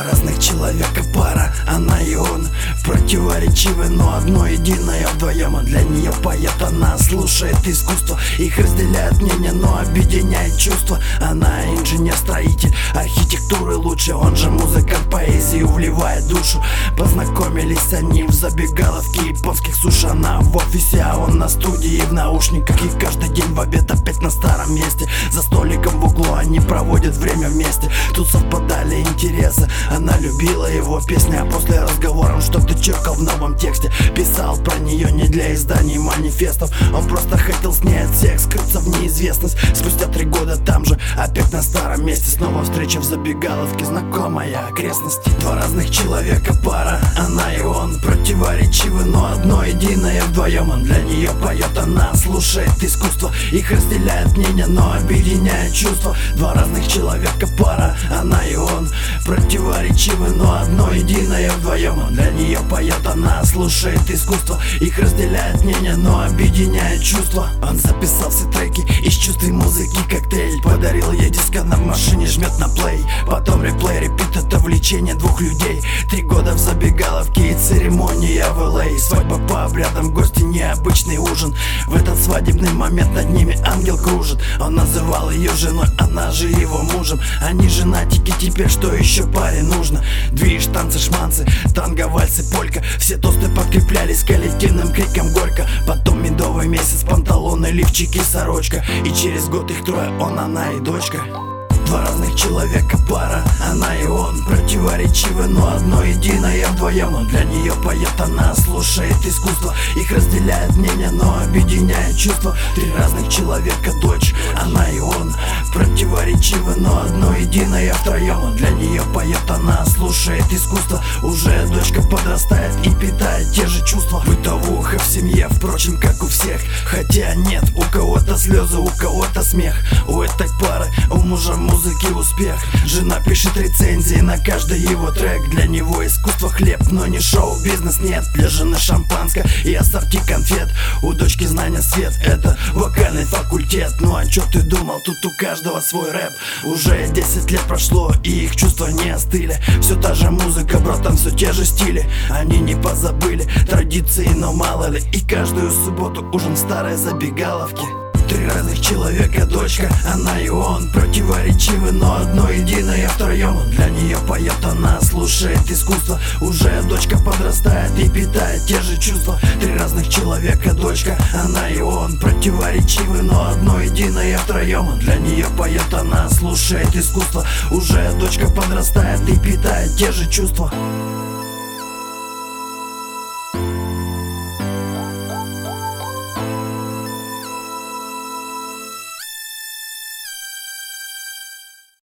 разных человека пара, она и он противоречивы, но одно единое вдвоем. А для нее поет, она слушает искусство. Их разделяет мнение, но объединяет чувства. Она инженер-строитель архитектуры лучше, он же музыкант, поэзию вливает душу. Познакомились они в забегаловке японских суши. Она в офисе, а он на студии в наушниках. И каждый день в обед опять на старом месте. За столиком в углу они проводят время вместе. Тут совпадали интересы, она любила его песни, а после разговора что-то черкал в новом тексте. Писал про нее не для изданий манифестов, он просто хотел с ней от всех скрыться в неизвестность. Спустя 3 года там же, опять на старом месте, снова встреча в забегаловке, знакомая окрестность. Два разных человека пара, она и он противоречивы, но одно единое вдвоем. Он для нее поет, она слушает искусство. Их разделяет мнение, но объединяет чувства. Два разных человека пара, она и он противоречивы, но одно единое вдвоем. Он для нее поет, она слушает искусство. Их разделяет мнение, но объединяет чувства. Он записал все треки из чувств и музыки коктейль. Подарил ей диск, она в машине жмет на плей. Потом реплей, репит, это влечение двух людей. 3 года в забегаловке и церемония в LA. Свадьба по обрядам, гости, необычный ужин. В этот свадебный момент над ними ангел кружит. Он называл ее женой, она же его мужем. Они женатики, теперь что еще паре нужно? Движ, танцы, шманцы, танго, вальсы, полька. Все тосты подкреплялись коллективным криком горько. Потом медовый месяц, панталоны, лифчики, сорочка. И через год их трое, он, она и дочка. Два разных человека пара, она и он противоречивы, но одно единое вдвоем. Он для нее поет, она слушает искусство. Их разделяет мнение, но объединяет чувства. 3 разных человека дочь, она и он противоречивы, но одно единое втроем. Он для нее поет, она слушает искусство. Уже дочка подрастает и питает те же чувства. Бытовуха в семье, впрочем, как у всех. Хотя нет, у кого-то слезы, у кого-то смех. У этой пары, у мужа музыки успех. Жена пишет рецензии на каждый его трек. Для него искусство хлеб, но не шоу-бизнес, нет. Для жены шампанское и ассорти конфет. У дочки знания свет, это вокальный факультет. Ну а чё ты думал, тут у каждого свой рэп. Уже 10 лет прошло, и их чувства не остыли. Все та же музыка, братан, все те же стили. Они не позабыли традиции, но мало ли. И каждую субботу ужин в старой забегаловке. 3 разных человека дочка, она и он противоречивы, но одно единое втроем. Он для нее поет, она слушает искусство. Уже дочка подрастает и питает те же чувства. 3 разных человека дочка, она и он противоречивы, но одно единое втроем. Он для нее поет, она слушает искусство. Уже дочка подрастает и питает те же чувства.